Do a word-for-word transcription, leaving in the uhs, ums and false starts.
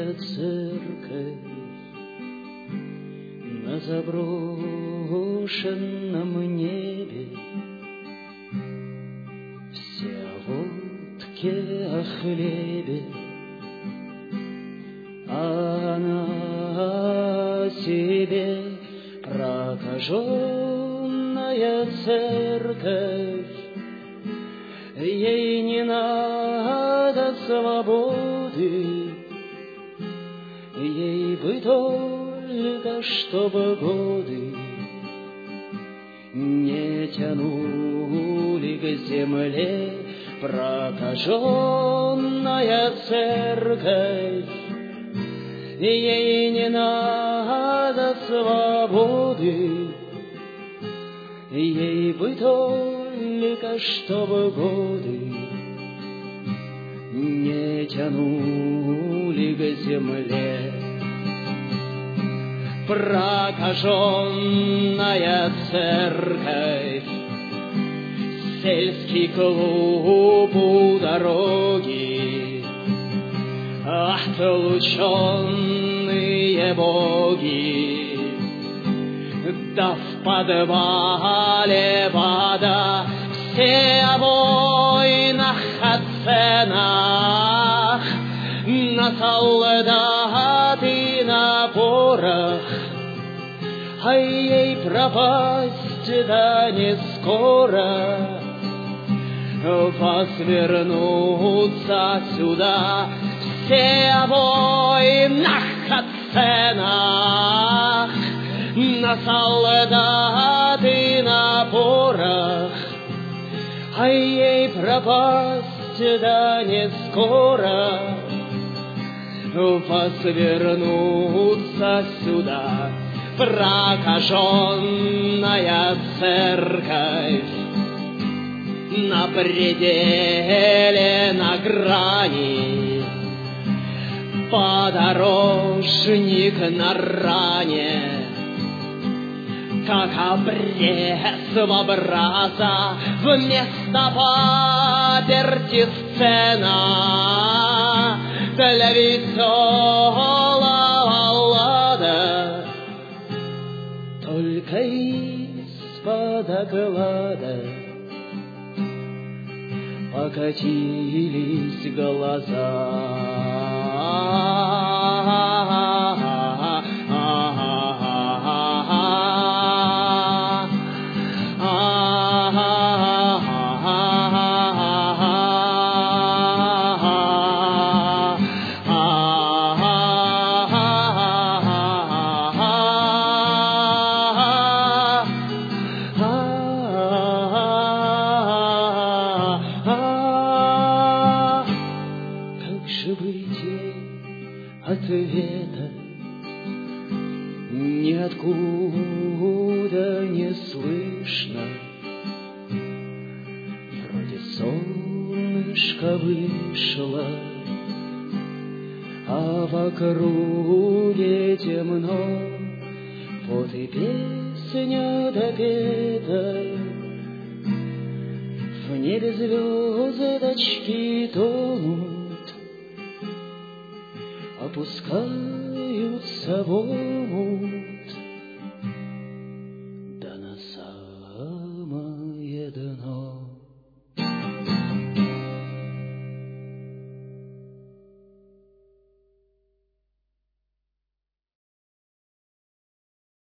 Заброшенная церковь на заброшенном небе, все о водке, о хлебе, а на себе прокаженная церковь. Ей не надо свободы, ей бы только, чтобы годы не тянули к земле. Прокаженная церковь, ей не надо свободы, ей бы только, чтобы годы не тянули к земле. Прокаженная церковь, сельский клуб у дороги, отлученные боги, да в подвале вода, все о войнах, о ценах, на солдат и на порох, а ей пропасть да не скоро. Возвернуться сюда, все о войнах, о ценах, на солдат и на порох, а ей пропасть да не скоро. Возвернуться сюда, прокаженная церковь, на пределе, на грани, подорожник на ране, как обрез в образа, вместо паперти сцена для веселого лада, только из-под оклада покатились глаза. Ответа ниоткуда не слышно. Вроде солнышко вышло, а в округе темно. Вот и песня допета, в небе звездочки тонут, опускаются в омут.